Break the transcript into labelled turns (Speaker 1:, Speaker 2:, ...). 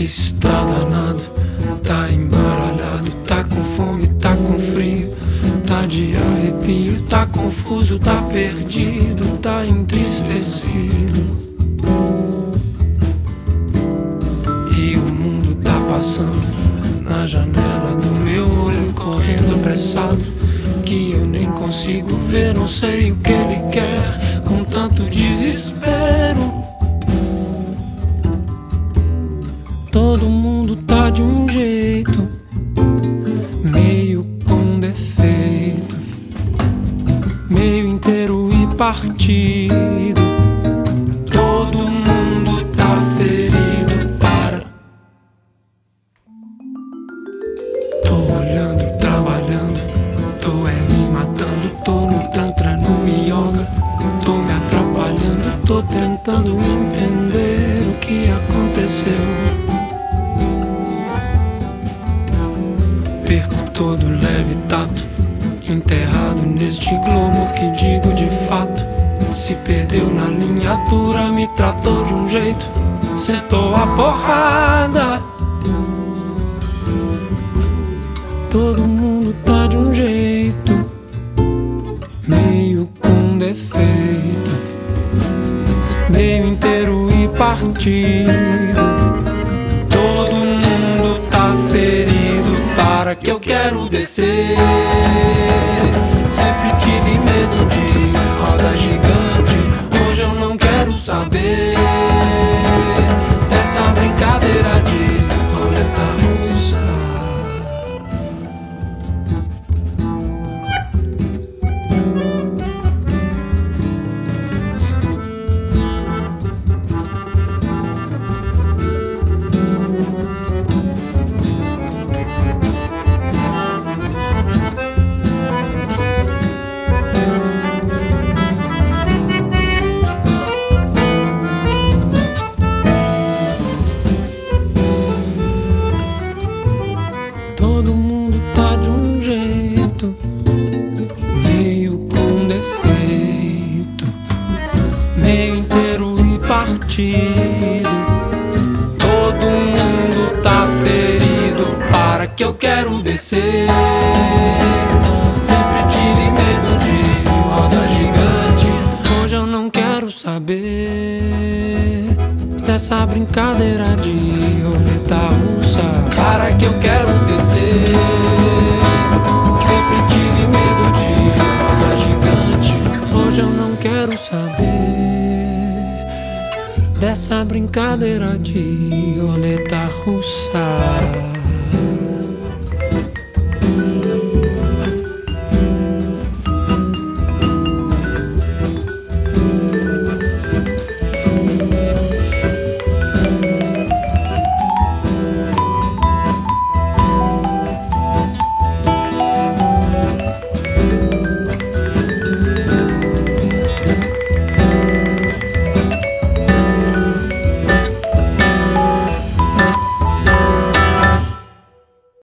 Speaker 1: Isso tá danado, tá embaralhado, tá com fome, tá com frio, tá de arrepio, tá confuso, tá perdido, tá entristecido. E o mundo tá passando na janela do meu olho, correndo apressado, que eu nem consigo ver, não sei o que ele quer, com tanto desespero. Todo mundo tá de um jeito, meio com defeito, meio inteiro e partido. Todo mundo tá ferido, para. Tô olhando, trabalhando, tô me matando, tô no tantra, no yoga, tô me atrapalhando, tô tentando entender o que aconteceu. Perco todo leve tato, enterrado neste globo que digo de fato. Se perdeu na linha dura, me tratou de um jeito, sentou a porrada. Todo mundo tá de um jeito, meio com defeito, meio inteiro e partido. Todo mundo tá ferido, para que eu quero descer. Sempre tive medo de roda gigante, hoje eu não quero saber dessa brincadeira de roleta russa. Todo mundo tá de um jeito, meio com defeito, meio inteiro e partido. Todo mundo tá ferido, para que eu quero descer. Sempre tive medo de roda gigante, hoje eu não quero saber dessa brincadeira de roleta russa, para que eu quero descer. Sempre tive medo de roda gigante, hoje eu não quero saber dessa brincadeira de roleta russa.